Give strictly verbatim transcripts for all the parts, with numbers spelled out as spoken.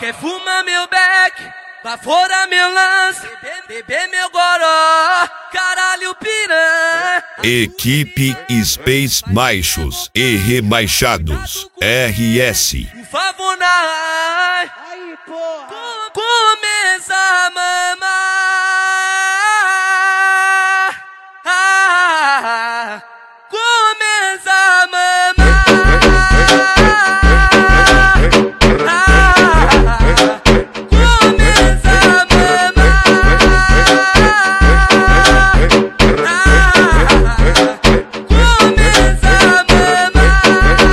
Quer fumar meu beck, bafora meu lance, beber meu goró, caralho piranha. Equipe Space Machos e Rebaixados R S. Por favor, na Aí, porra. começa a mamar, ah, começa a mamar, ah, começa a mamar, ah, começa a mamar,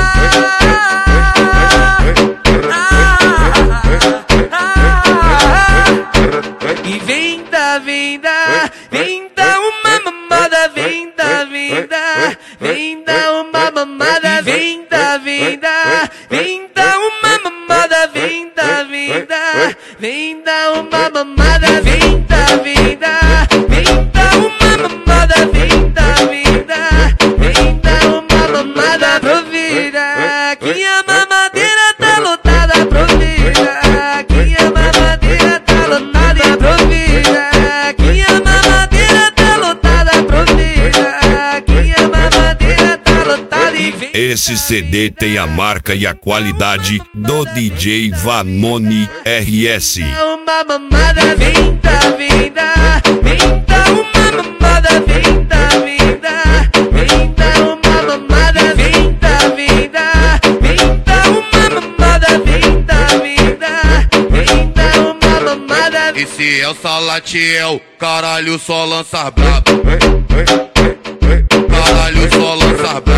e vem da, vem da, vem da uma mamada, vem da, vem da, vem da uma mamada, vem da, vem da, vem da uma mamada, vem da, vem da, vem da uma mamada, vem da, vem da, vem da uma mamada, vem da, vem da, vem da uma mamada, provida, que a mamadeira tá lotada, provida, que a mamadeira tá lotada, provida, que a mamadeira tá lotada, provida, que a mamadeira tá lotada e vem. Esse C D tem a marca e a qualidade do D J Vanoni R S. Uma mamada, vem da, vem da, vem da uma mamada, vem da, vem da, vem da uma mamada, vem da, vem da, vem da uma mamada, vem da, vem da, vem da uma mamada. Esse é o Salatiel, caralho, só lança brabo. Caralho, só lança brabo.